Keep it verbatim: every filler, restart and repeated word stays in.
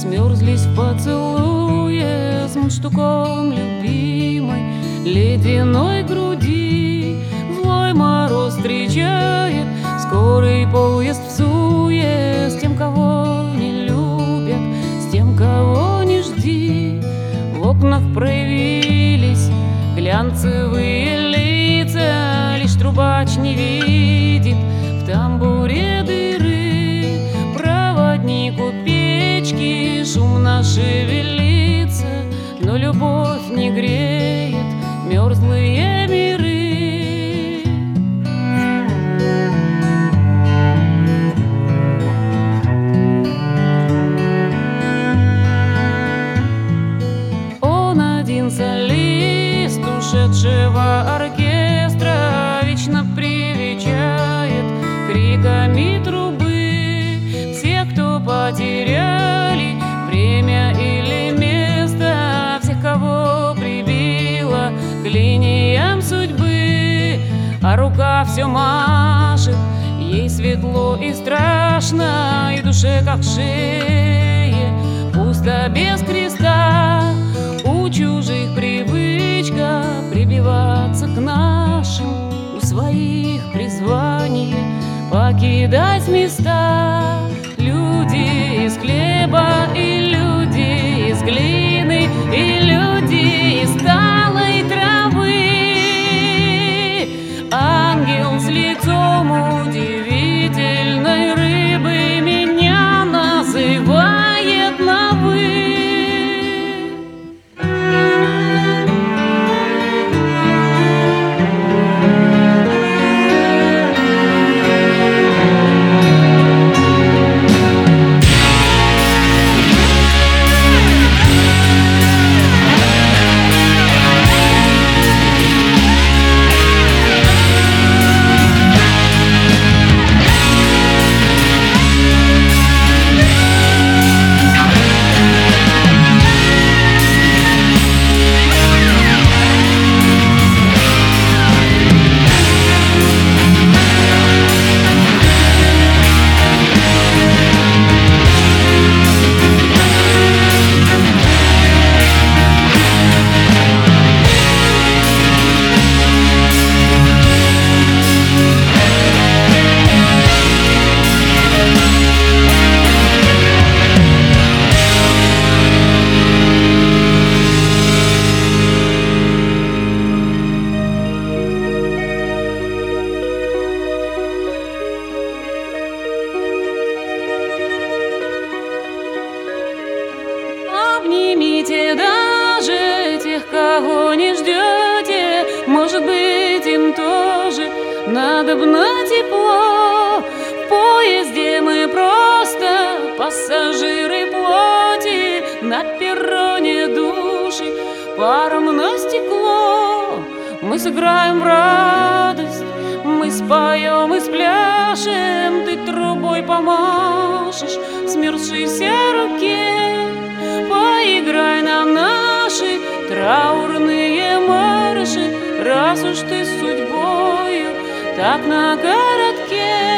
смерзлись в поцелуе с мундштуком любимой ледяной груди. Злой мороз встречает скорый поезд в суе, с тем, кого не любят, с тем, кого не жди. В окнах проявились глянцевые лица, лишь трубач не видит в тамбуре дыры. Проводник у печки шумно шевелится, но любовь не греет мерзлые миры. Он один солист ушедшего оркестра, вечно привечает криками трубы всех, кто потеряли время или место, всех, кого прибило к линиям судьбы. А рука все машет, ей светло и страшно, и душе, как в шее, пусто без креста. У чужих привычка прибиваться к нашим, у своих призвание покидать места. Люди из хлеба и люди из глины, и люди из талой травы. Ангел с лицом удивительной рыбы меня называет на «вы». Обнимите даже тех, кого не ждете, может быть, им тоже надобно тепло. В поезде мы просто пассажиры плоти, на перроне души паром на стекло. Мы сыграем в радость, мы споем и спляшем, ты трубой помашешь смерзшейся руке. Поиграй нам наши траурные марши, раз уж ты с судьбою так на коротке.